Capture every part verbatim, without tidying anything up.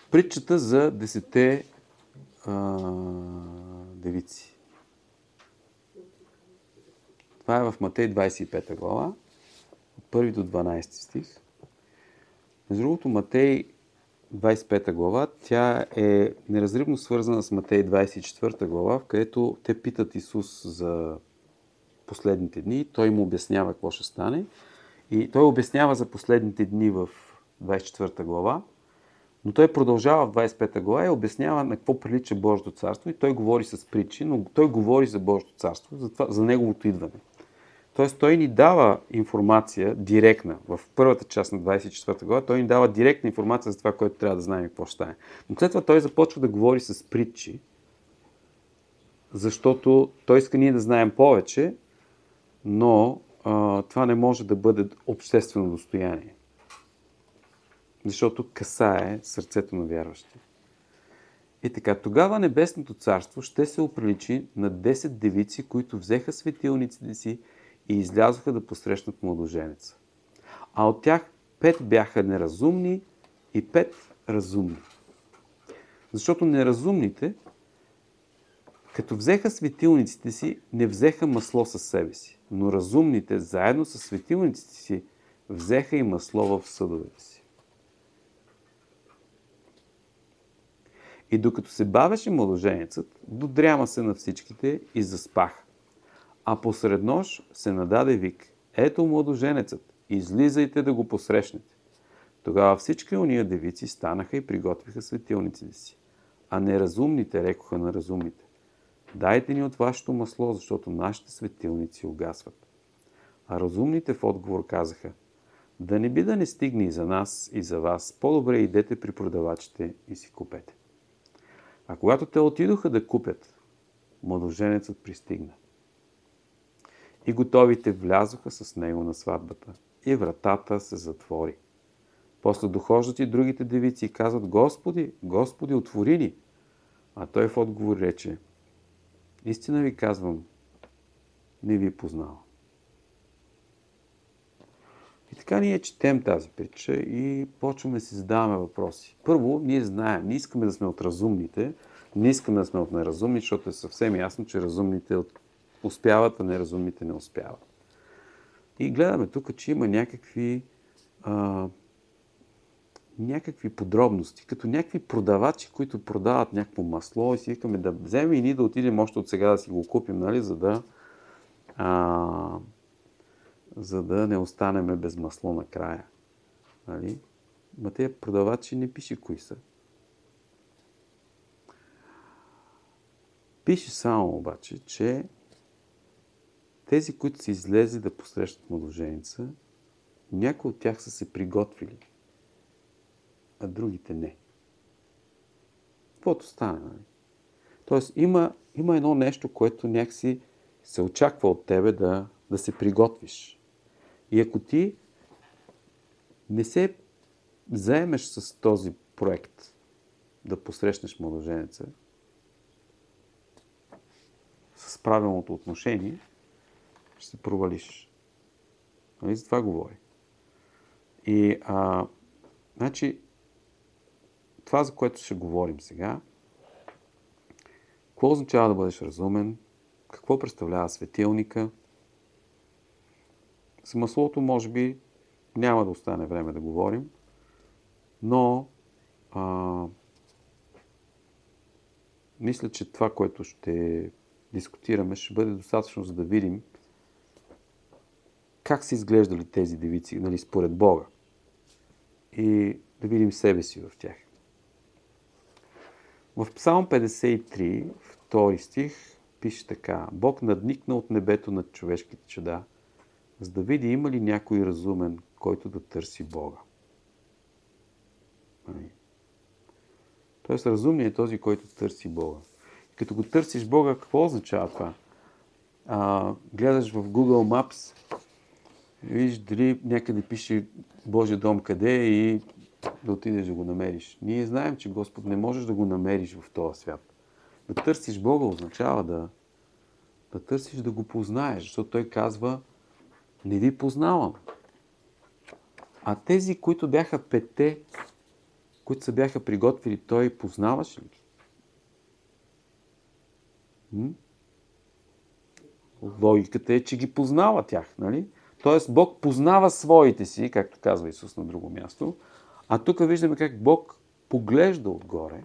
Притчата за десете а, девици. Това е в Матей двадесет и пета глава, от първи до дванадесети стих. Между другото, Матей двадесет и пета глава, тя е неразривно свързана с Матей двадесет и четвърта глава, в където те питат Исус за последните дни. Той им обяснява какво ще стане. И той обяснява за последните дни в двадесет и четвърта глава, но той продължава в двадесет и пета глава и обяснява на какво прилича Божието царство. И той говори с притчи, но той говори за Божието царство, за, това, за неговото идване. Тоест той ни дава информация директна. В първата част на двадесет и четвърта глава той ни дава директна информация за това, което трябва да знаем какво ще стане. Но след това той започва да говори с притчи, защото той иска ние да знаем повече, но а, това не може да бъде обществено достояние. Защото касае сърцето на вярващите. И така, тогава Небесното царство ще се оприличи на десет девици, които взеха светилниците си и излязоха да посрещнат младоженеца. А от тях пет бяха неразумни и пет разумни. Защото неразумните, като взеха светилниците си, не взеха масло със себе си, но разумните, заедно с светилниците си, взеха и масло в съдовете си. И докато се бавеше младоженецът, додряма се на всичките и заспаха. А посред нощ се нададе вик: ето младоженецът, излизайте да го посрещнете. Тогава всички ония девици станаха и приготвиха светилниците си. А неразумните рекоха на разумните: дайте ни от вашето масло, защото нашите светилници угасват. А разумните в отговор казаха: да не би да не стигне и за нас, и за вас, по-добре идете при продавачите и си купете. А когато те отидоха да купят, младоженецът пристигна. И готовите влязоха с него на сватбата, и вратата се затвори. После дохождат и другите девици и казват: Господи, Господи, отвори ни! А той в отговор рече: истина ви казвам, не ви познавам. И така ние четем тази притча и почваме да си задаваме въпроси. Първо, ние знаем, не искаме да сме от разумните, не искаме да сме от неразумни, защото е съвсем ясно, че разумните успяват, а неразумните не успяват. И гледаме тук, че има някакви, а, някакви подробности, като някакви продавачи, които продават някакво масло и си викаме да вземем и ние да отидем още от сега да си го купим, нали, за да... А, за да не останеме без масло накрая. Нали? Ма тези продавачи не пише кои са. Пише само обаче, че тези, които са излезли да посрещат младоженица, някои от тях са се приготвили, а другите не. Каквото стане, нали? Тоест има, има едно нещо, което някакси се очаква от тебе да, да се приготвиш. И ако ти не се заемеш с този проект да посрещнеш младоженеца с правилното отношение, ще се провалиш. Нали? За това говори. И а, значи, това, за което ще говорим сега, какво означава да бъдеш разумен, какво представлява светилника. С маслото, може би, няма да остане време да говорим, но а, мисля, че това, което ще дискутираме, ще бъде достатъчно, за да видим как са изглеждали тези девици, нали, според Бога, и да видим себе си в тях. В Псалм петдесет и три, втори стих, пише така: Бог надникна от небето над човешките чада, за да види има ли някой разумен, който да търси Бога. Тоест разумният е този, който търси Бога. И като го търсиш Бога, какво означава това? А, гледаш в Google Maps, виж дали някъде пише Божия дом къде е и да отидеш да го намериш. Ние знаем, че Господ не можеш да го намериш в този свят. Да търсиш Бога означава да, да търсиш да го познаеш, защото Той казва: не ви познавам. А тези, които бяха петте, които се бяха приготвили, той познаваше ли ги? М? Логиката е, че ги познава тях, нали? Тоест Бог познава своите си, както казва Исус на друго място, а тук виждаме как Бог поглежда отгоре.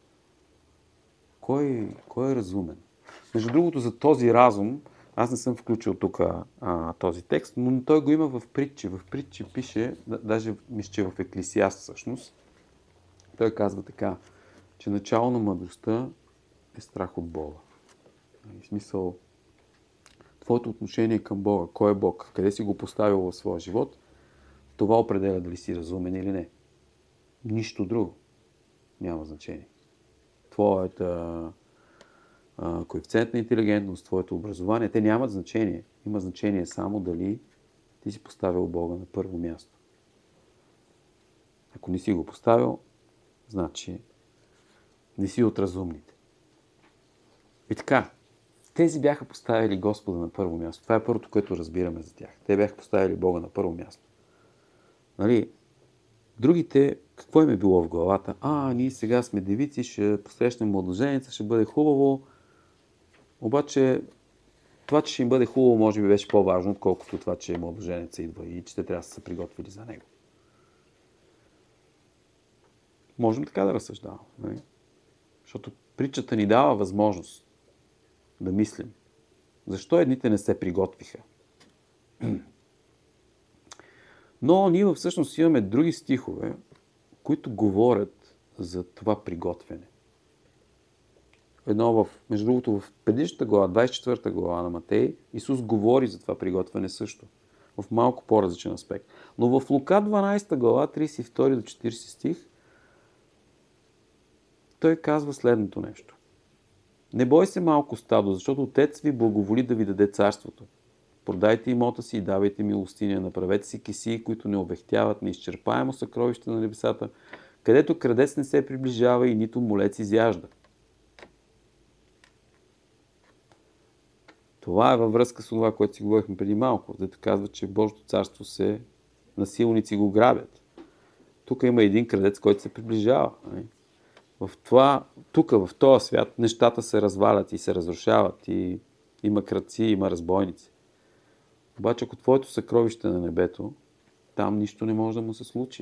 Кой, кой е разумен? Между другото, за този разум, аз не съм включил тук а, този текст, но той го има в притчи. В притчи пише, даже мисля, че в Еклесиаст всъщност, той казва така, че начало на мъдростта е страх от Бога. В смисъл, твоето отношение към Бога, кой е Бог, къде си го поставил в своя живот, това определя дали си разумен или не. Нищо друго няма значение. Твоята а, коефициент на интелигентност, твоето образование, те нямат значение. Има значение само дали ти си поставил Бога на първо място. Ако не си го поставил, значи не си от разумните. И така, тези бяха поставили Господа на първо място. Това е първото, което разбираме за тях. Те бяха поставили Бога на първо място. Нали? Другите, какво им е било в главата? А, ние сега сме девици, ще посрещнем младоженица, ще бъде хубаво. Обаче, това, че ще им бъде хубаво, може би беше по-важно, отколкото това, че младоженица идва и че те трябва да са се приготвили за него. Можем така да разсъждаваме. Нали? Защото притчата ни дава възможност да мислим. Защо едните не се приготвиха? Но ние всъщност имаме други стихове, които говорят за това приготвяне. Едно в, между другото, в предишната глава, двадесет и четвърта глава на Матей, Исус говори за това приготвяне също. В малко по-различен аспект. Но в Лука дванадесета глава, тридесет и втори до четиридесети стих, той казва следното нещо. Не бой се, малко стадо, защото Отец ви благоволи да ви даде царството. Продайте имота си и давайте милостиня, направете си кесии, които не обехтяват, неизчерпаемо съкровище на небесата, където крадец не се приближава и нито молец изяжда. Това е във връзка с това, което си говорихме преди малко, дето казва, че Божието царство се насилници го грабят. Тук има един крадец, който се приближава. В това, тук, в този свят, нещата се развалят и се разрушават и има крадци, има разбойници. Обаче, ако твоето съкровище на небето, там нищо не може да му се случи.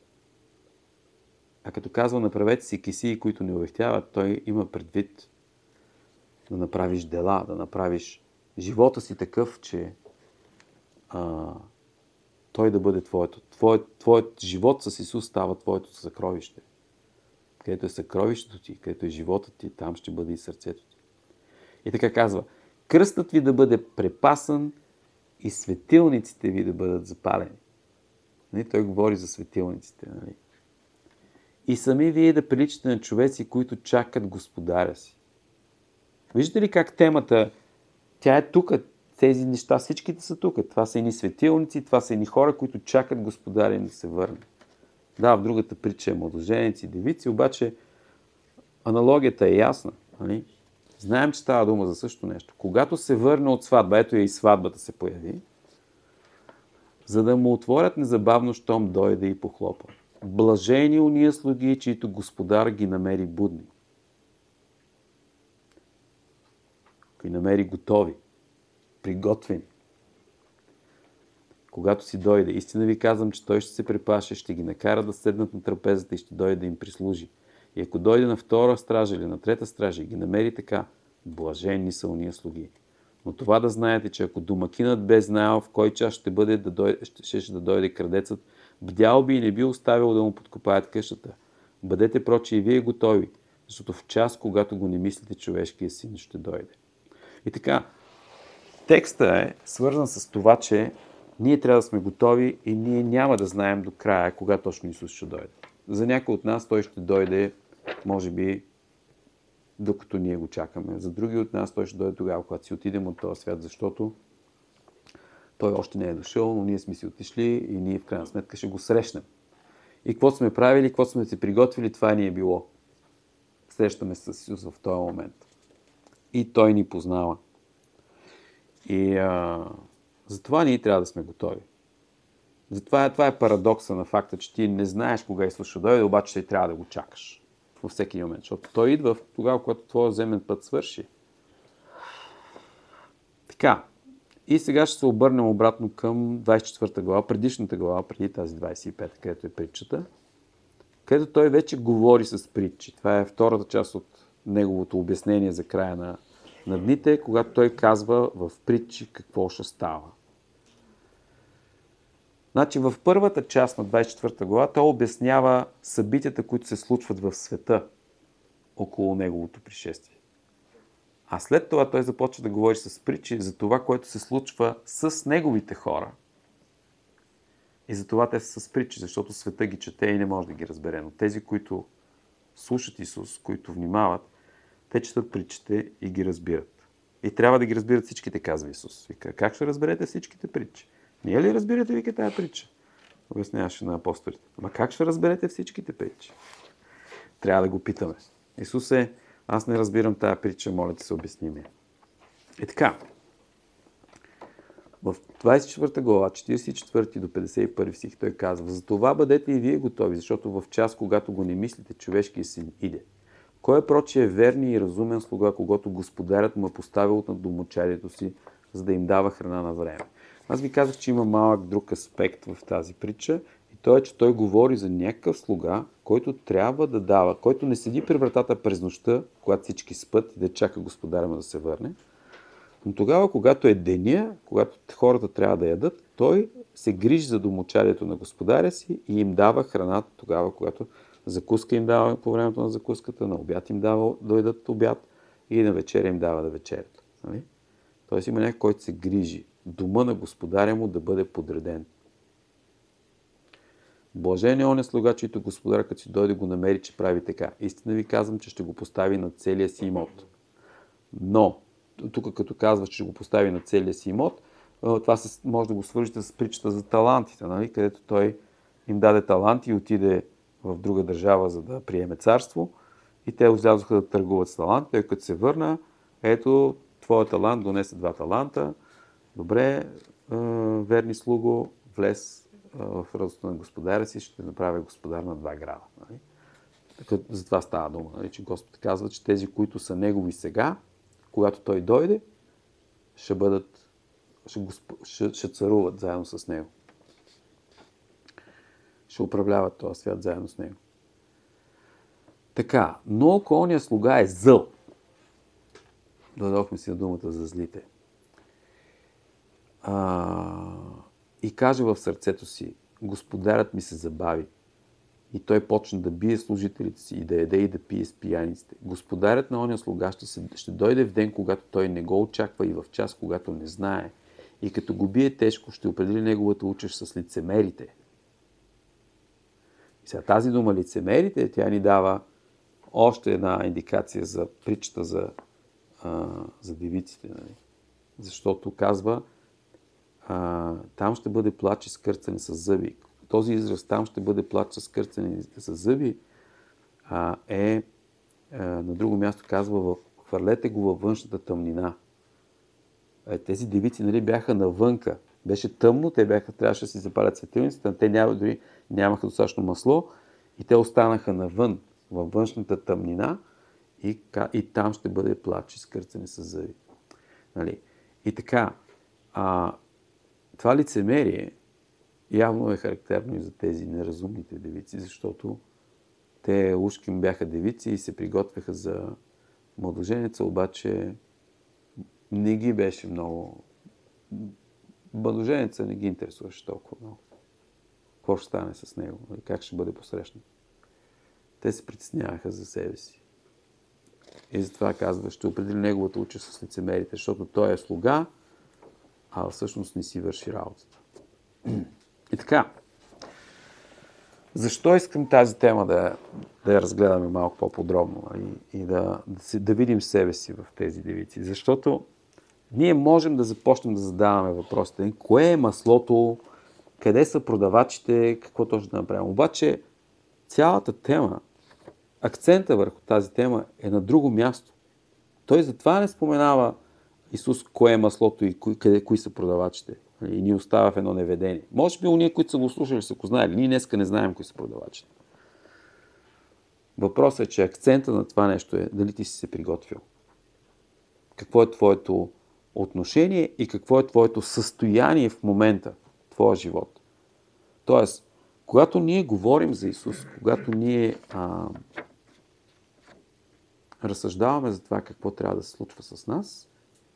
А като казва, направете си кесии, които не увехтяват, той има предвид да направиш дела, да направиш живота си такъв, че а, той да бъде твоето. Твоят, твоят живот с Исус става твоето съкровище. Където е съкровището ти, където е животът ти, там ще бъде и сърцето ти. И така казва, кръстът ви да бъде препасан и светилниците ви да бъдат запалени. Нали? Той говори за светилниците. Нали? И сами вие да приличате на човеци, които чакат господаря си. Виждате ли как темата, тя е тук, тези неща, всичките са тук. Това са едни светилници, това са едни хора, които чакат господаря им да се върне. Да, в другата притча е младоженици, девици, обаче аналогията е ясна. Нали? Знаем, че става дума за също нещо. Когато се върне от сватба, ето и сватбата се появи, за да му отворят незабавно, щом дойде и похлопа. Блажени уния слуги, чието господар ги намери будни. Ги намери готови, приготвени. Когато си дойде, истина ви казвам, че той ще се препаше, ще ги накара да седнат на трапезата и ще дойде да им прислужи. И ако дойде на втора стража или на трета стража и ги намери така, блажени са уния слуги. Но това да знаете, че ако домакинът бе знаел в кой час ще бъде да дойде, ще, ще да дойде крадецът, бдял би и не би оставил да му подкопаят къщата. Бъдете проче и вие готови, защото в час, когато го не мислите, човешкия син ще дойде. И така, текстът е свързан с това, че ние трябва да сме готови и ние няма да знаем до края, кога точно Исус ще дойде. За някой от нас той ще дойде, може би, докато ние го чакаме. За други от нас той ще дойде тогава, когато си отидем от този свят, защото той още не е дошъл, но ние сме си отишли и ние в крайна сметка ще го срещнем. И какво сме правили, какво сме се приготвили, това ни е било. Срещаме с Исус в този момент. И той ни познава. И а, затова ние трябва да сме готови. Затова е, това е парадокса на факта, че ти не знаеш кога Исус ще дойде, обаче ти трябва да го чакаш във всеки момент, защото той идва тогава, когато твоя земен път свърши. Така, и сега ще се обърнем обратно към двадесет и четвърта глава, предишната глава, преди тази двадесет и пета, където е притчата, където той вече говори с притчи. Това е втората част от неговото обяснение за края на, на дните, когато той казва в притчи какво ще става. Значи в първата част на двадесет и четвърта глава той обяснява събитията, които се случват в света около неговото пришествие. А след това той започва да говори с притчи за това, което се случва с неговите хора. И за това те са с притчи, защото света ги чете и не може да ги разбере. Но тези, които слушат Исус, които внимават, те четат притчите и ги разбират. И трябва да ги разбират всичките, казва Исус. Вика, как ще разберете всичките притчи? Ние ли разбирате, вика, тая притча? Обясняваше на апостолите. Ама как ще разберете всичките притчи? Трябва да го питаме. Исус е, аз не разбирам тая притча, моля ти се обясни ми. И така, в двадесет и четвърта глава, четиридесет и четвърти до петдесет и първи стих той казва: за това бъдете и вие готови, защото в час, когато го не мислите, човешкият син иде. Кой е прочие верни и разумен слуга, когато господарят му е поставил над домочадието си, за да им дава храна на време? Аз ви казах, че има малък друг аспект в тази притча и то е, че той говори за някакъв слуга, който трябва да дава, който не седи при вратата през нощта, когато всички спят и да чака господаря му да се върне. Но тогава, когато е деня, когато хората трябва да ядат, той се грижи за домочадието на господаря си и им дава храната тогава, когато закуска им дава по времето на закуската, на обяд им дава да ядат обяд и на вечеря им дава да вечерят. Нали? Тоест има някой, който се грижи дома на господаря му да бъде подреден. Блажен е оня слуга, чийто господар, като си дойде, го намери, че прави така. Истина ви казвам, че ще го постави на целия си имот. Но, тук като казва, че ще го постави на целия си имот, това може да го свържите с притчата за талантите, нали? Където той им даде таланти и отиде в друга държава, за да приеме царство. И те излязоха да търгуват с таланти. Той като се върна, ето, твоя талант донесе два таланта. Добре, верни слуго, влез в радостта на господаря си, ще направя господар на два града. Нали? За това става дума, нали? Че Господ казва, че тези, които са негови сега, когато той дойде, ще бъдат, ще, госп... ще, ще царуват заедно с него. Ще управляват този свят заедно с него. Така, но ако ония слуга е зъл, дойдохме си на думата за злите, а, и каже в сърцето си: господарят ми се забави, и той почна да бие служителите си и да яде и да пие с пияниците. Господарят на оня слуга ще, се, ще дойде в ден, когато той не го очаква, и в час, когато не знае. И като го бие тежко, ще определи неговата участ с лицемерите. И сега тази дума лицемерите, тя ни дава още една индикация за притчата за, а, за девиците. Нали? Защото казва, а, там ще бъде плач и скърцане с зъби. Този израз, там ще бъде плач с скърцане с зъби, а, е а, на друго място казва: хвърлете го във външната тъмнина. Е, тези девици, нали, бяха навънка. Беше тъмно, те бяха, трябваше да си запалят светилницата, те няма, дори нямаха достатъчно масло и те останаха навън, във външната тъмнина, и, и там ще бъде плач и скърцане с зъби. Нали? И така, а, това лицемерие явно е характерно и за тези неразумните девици, защото те ушки им бяха девици и се приготвяха за младоженеца, обаче не ги беше много... Младоженеца не ги интересуваше толкова много. Какво ще стане с него? Как ще бъде посрещнат? Те се притесняваха за себе си. И затова казва, ще определи неговата участ с лицемерите, защото той е слуга, а всъщност не си върши работата. И така, защо искам тази тема да, да я разгледаме малко по-подробно и, и да, да, си, да видим себе си в тези девици? Защото ние можем да започнем да задаваме въпросите: кое е маслото, къде са продавачите, какво точно да направим. Обаче цялата тема, акцента върху тази тема е на друго място. Той затова не споменава Исус кое е маслото и кои, къде, кои са продавачите. И ни остава в едно неведение. Може би уния, които са го слушали, са го знаели. Ние днеска не знаем кои са продавачите. Въпросът е, че акцента на това нещо е дали ти си се приготвил. Какво е твоето отношение и какво е твоето състояние в момента, в твоя живот. Тоест, когато ние говорим за Исус, когато ние а, разсъждаваме за това какво трябва да се случва с нас,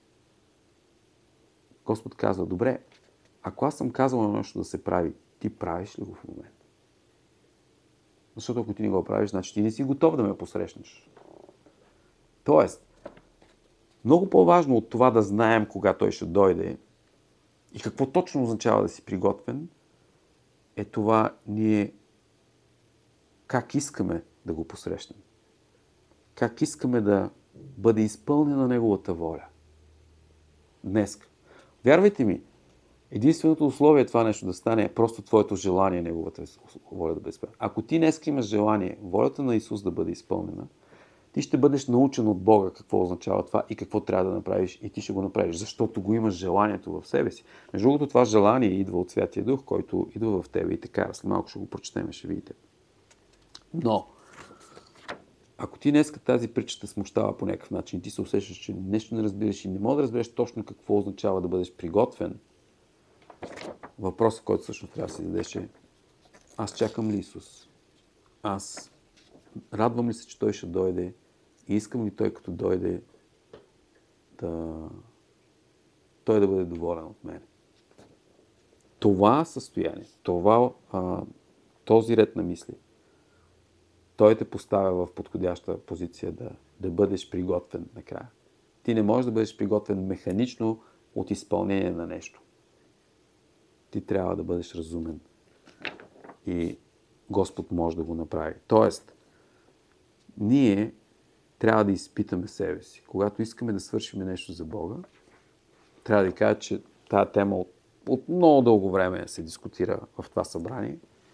Господ казва, добре, ако аз съм казал на нещо да се прави, ти правиш ли го в момента? Защото ако ти не го правиш, значи ти не си готов да ме посрещнеш. Тоест, много по-важно от това да знаем кога той ще дойде и какво точно означава да си приготвен, е това ние как искаме да го посрещнем. Как искаме да бъде изпълнена неговата воля. Днес. Вярвайте ми, единственото условие това нещо да стане е просто твоето желание, неговата воля да бъде изпълнена. Ако ти днес имаш желание, волята на Исус да бъде изпълнена, ти ще бъдеш научен от Бога какво означава това и какво трябва да направиш и ти ще го направиш, защото го имаш желанието в себе си. Между другото, това желание идва от Святия Дух, който идва в тебе и така. След малко ще го прочетем, ще видите. Но, ако ти днес тази притча те смущава по някакъв начин, ти се усещаш, че нещо не разбираш и не можеш да разбереш точно какво означава да бъдеш приготвен, въпросът, който всъщност трябва да се зададеш е: аз чакам ли Исус? Аз радвам ли се, че Той ще дойде и искам ли Той, като дойде, да... Той да бъде доволен от мен? Това състояние, това, а, този ред на мисли, Той те поставя в подходяща позиция да, да бъдеш приготвен накрая. Ти не можеш да бъдеш приготвен механично от изпълнение на нещо. Ти трябва да бъдеш разумен. И Господ може да го направи. Тоест, ние трябва да изпитаме себе си. Когато искаме да свършим нещо за Бога, трябва да ви кажа, че тази тема от, от много дълго време се дискутира в това събрание.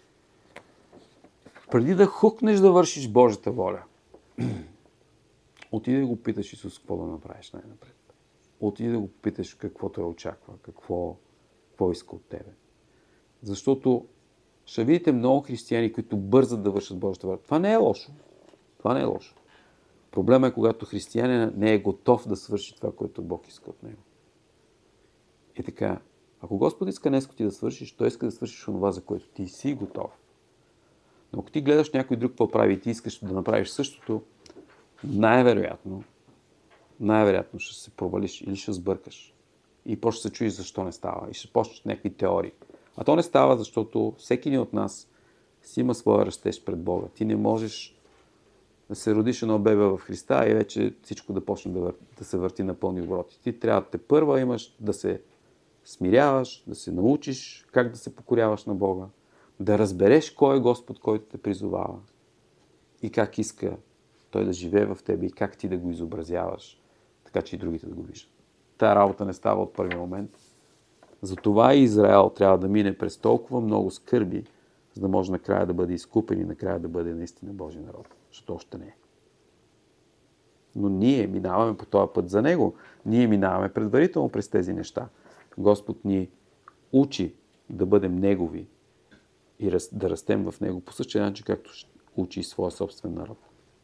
Преди да хукнеш да вършиш Божията воля, отиди да го питаш Исус какво да направиш най-напред. Отиди да го питаш какво Той очаква, какво, какво иска от тебе. Защото ще видите много християни, които бързат да вършат Божията воля. Това не е лошо. Това не е лошо. Проблемът е, когато християнин не е готов да свърши това, което Бог иска от него. И така, ако Господ иска днес ти да свършиш, Той иска да свършиш онова, за което ти си готов. Но ако ти гледаш някой друг какво прави и ти искаш да направиш същото, най-вероятно, най-вероятно ще се провалиш или ще сбъркаш. И почне се чуеш защо не става. И ще почнеш някакви теории. А то не става, защото всеки един от нас си има своя растеж пред Бога. Ти не можеш да се родиш едно бебе в Христа и вече всичко да почне да, вър... да се върти на пълни обороти. Ти трябва да те първа имаш да се смиряваш, да се научиш как да се покоряваш на Бога, да разбереш кой е Господ, който те призовава и как иска Той да живее в тебе и как ти да го изобразяваш, така че и другите да го виждат. Тая работа не става от първи момент. Затова и Израел трябва да мине през толкова много скърби, за да може накрая да бъде изкупен и накрая да бъде наистина Божий народ. Защото още не е. Но ние минаваме по този път за Него. Ние минаваме предварително през тези неща. Господ ни учи да бъдем Негови и да растем в Него по същия начин, както учи и своя собствен народ.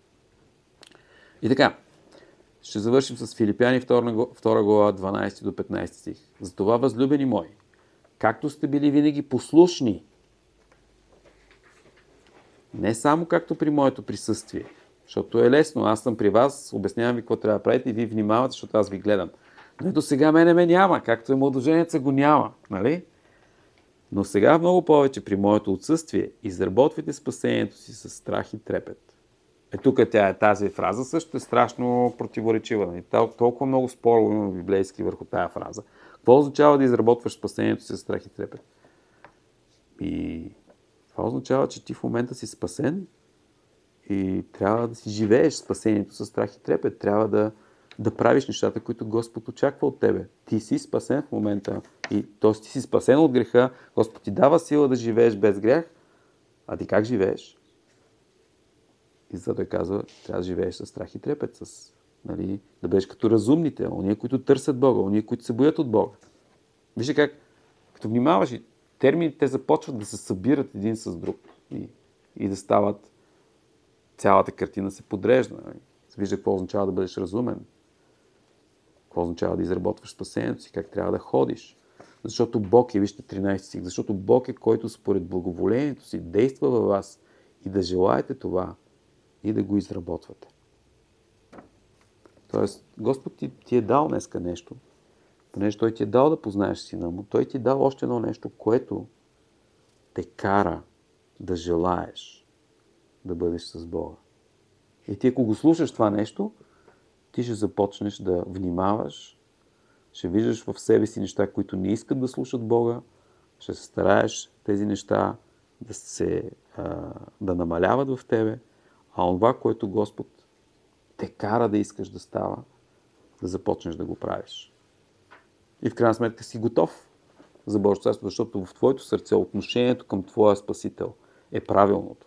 И така, ще завършим с Филипяни втора глава, дванайсети до петнайсети стих. Затова, възлюбени мои, както сте били винаги послушни, не само както при моето присъствие, защото е лесно, аз съм при вас, обяснявам ви какво трябва да правите и вие внимавате, защото аз ви гледам. Но ето сега мене ме няма, както е младоженеца го няма, нали? Но сега много повече при моето отсъствие изработвайте спасението си с страх и трепет. Е, тук тя е тази фраза, също е страшно противоречива. Нали? Толкова много спорове има библейски върху тая фраза. Какво означава да изработваш спасението си с страх и трепет? И това означава, че ти в момента си спасен и трябва да си живееш спасението с страх и трепет. Трябва да, да правиш нещата, които Господ очаква от тебе. Ти си спасен в момента. И, т.е. ти си спасен от греха. Господ ти дава сила да живееш без грях. А ти как живееш? И за той казва, трябва да живееш с страх и трепет. С, нали, да бъдеш като разумните. Ония, които търсят Бога. Ония, които се боят от Бога. Вижте как Като внимаваш, и термините започват да се събират един с друг и, и да стават, цялата картина се подрежда. Нали? Вижда какво означава да бъдеш разумен, какво означава да изработваш спасението си, как трябва да ходиш. Защото Бог е, вижте тринайсети стих, защото Бог е, който според благоволението си действа във вас и да желаете това и да го изработвате. Тоест, Господ ти, ти е дал днеска нещо, понеже Той ти е дал да познаеш Сина Му, Той ти е дал още едно нещо, което те кара да желаеш да бъдеш с Бога. И ти ако го слушаш това нещо, ти ще започнеш да внимаваш, ще виждаш в себе си неща, които не искат да слушат Бога, ще се стараеш тези неща да, се, а, да намаляват в тебе, а това, което Господ те кара да искаш да става, да започнеш да го правиш. И в крайна сметка си готов за Божието царство, защото в твоето сърце отношението към твоя Спасител е правилното.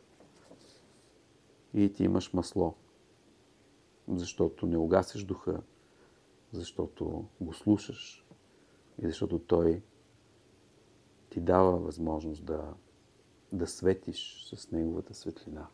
И ти имаш масло, защото не угасиш духа, защото го слушаш и защото Той ти дава възможност да, да светиш с Неговата светлина.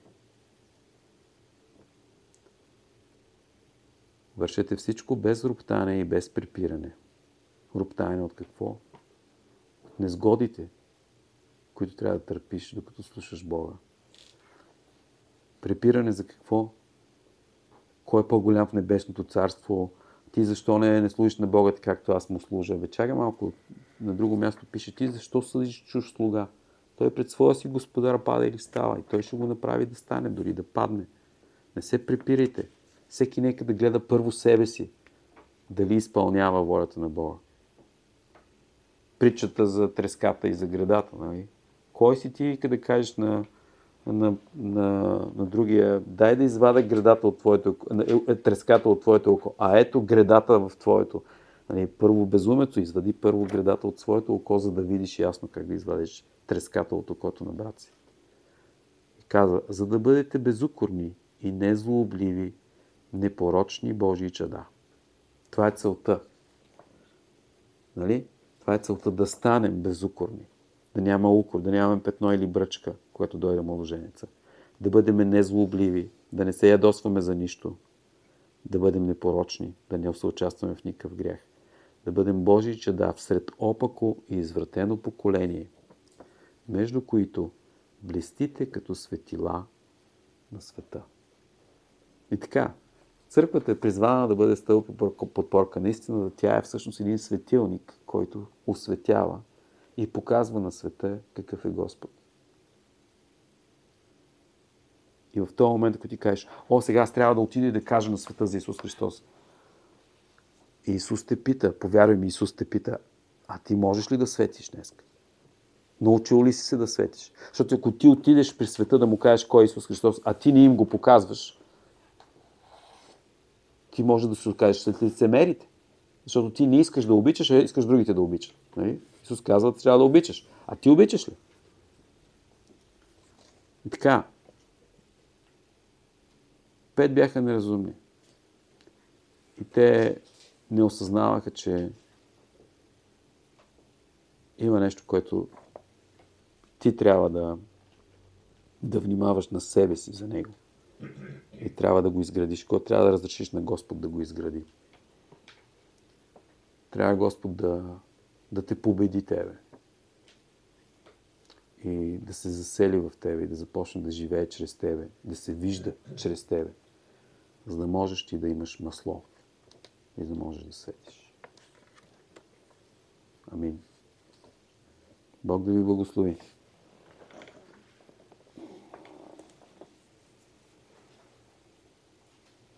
Вършете всичко без роптане и без препиране. Роптане от какво? От незгодите, които трябва да търпиш, докато слушаш Бога. Препиране за какво? Кой е по-голям в небесното царство? Ти защо не, не служиш на Бога, както аз му служа? Бе, чакай малко. На друго място пише, ти защо съдиш чуж слуга? Той пред своя си господар пада или става и той ще го направи да стане, дори да падне. Не се препирайте. Всеки нека да гледа първо себе си, дали изпълнява волята на Бога. Притчата за треската и за гредата. Нали? Кой си ти, къде кажеш на, на, на, на другия, дай да извада гредата от твоето, треската от твоето око, а ето гредата в твоето. Нали? Първо безумецо, извади първо гредата от своето око, за да видиш ясно как да извадиш треската от окото на брат си. И каза, за да бъдете безукорни и незлообливи, непорочни Божии чада. Това е целта. Нали? Това е целта да станем безукорни. Да няма укор, да нямаме петно или бръчка, което дойде младоженеца. Да бъдем незлообливи, да не се ядосваме за нищо. Да бъдем непорочни, да не съучастваме в никакъв грях. Да бъдем Божии чада всред опако и извратено поколение, между които блестите като светила на света. И така, църквата е призвана да бъде стълб и подпорка. Наистина, тя е всъщност един светилник, който осветява и показва на света какъв е Господ. И в този момент, ако ти кажеш, о, сега аз трябва да отида и да кажа на света за Исус Христос. И Исус те пита, повярвай ми, Исус те пита, а ти можеш ли да светиш днес? Научил ли си се да светиш? Защото ако ти отидеш при света да му кажеш кой е Исус Христос, а ти не им го показваш, ти може да се окажеш след лицемерите. Защото ти не искаш да обичаш, а искаш другите да обичат. Нали? Исус казва, че трябва да обичаш. А ти обичаш ли? И така. Пет бяха неразумни. И те не осъзнаваха, че има нещо, което ти трябва да, да внимаваш на себе си за него. И трябва да го изградиш. Кой трябва да разрешиш на Господ да го изгради. Трябва Господ да, да те победи тебе. И да се засели в тебе и да започне да живее чрез тебе. Да се вижда чрез тебе. За да можеш ти да имаш масло. И да можеш да светиш. Амин. Бог да ви благослови.